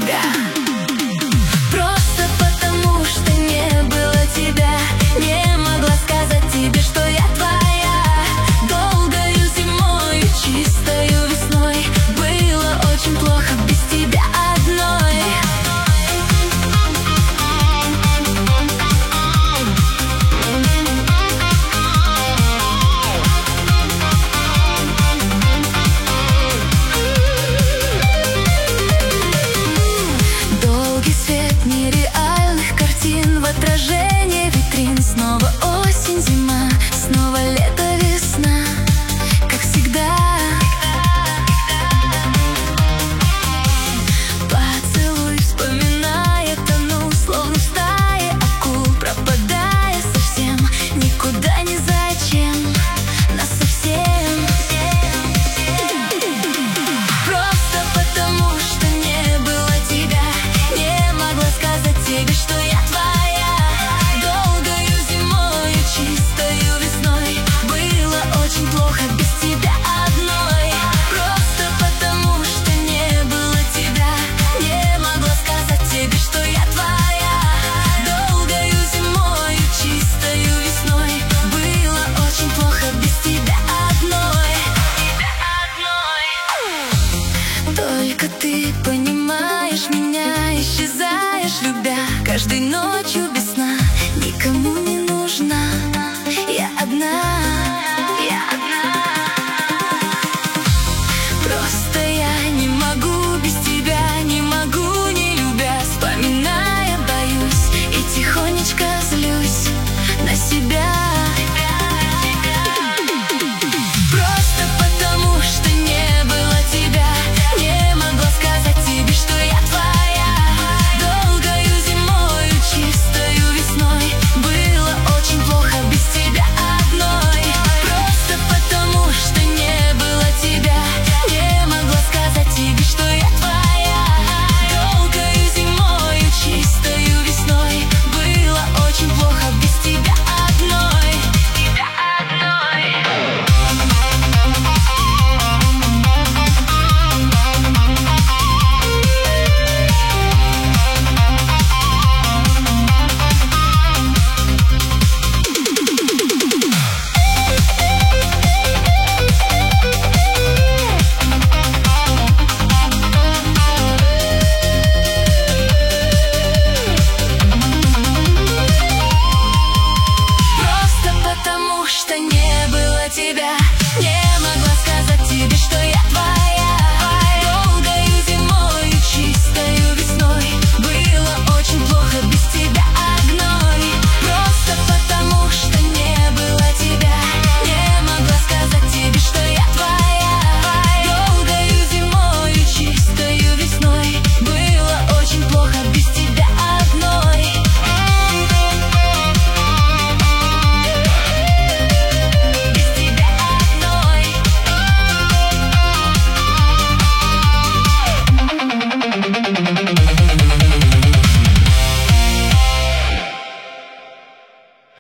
тебя. Просто потому, что не было тебя, не могла сказать тебе, что я твоя. Долгою зимой, чистою весной было очень плохо без тебя одной. Долгий свет нереальных картин в отражении витрин. Снова осень, зима, снова лето, весна, как всегда. Поцелуй, вспоминая, тону, словно в стае акул, пропадая совсем, никуда, ни зачем, насовсем. Просто потому, что не было тебя, не могла сказать тебе, что я твоя. Долгою зимой, чистою весной было очень плохо без тебя одной. Просто потому, что не было тебя, не могла сказать тебе, что я твоя. Долгою зимой, чистою весной было очень плохо без тебя одной. Только ты понимаешь меня, исчезаешь, любя, каждой ночью без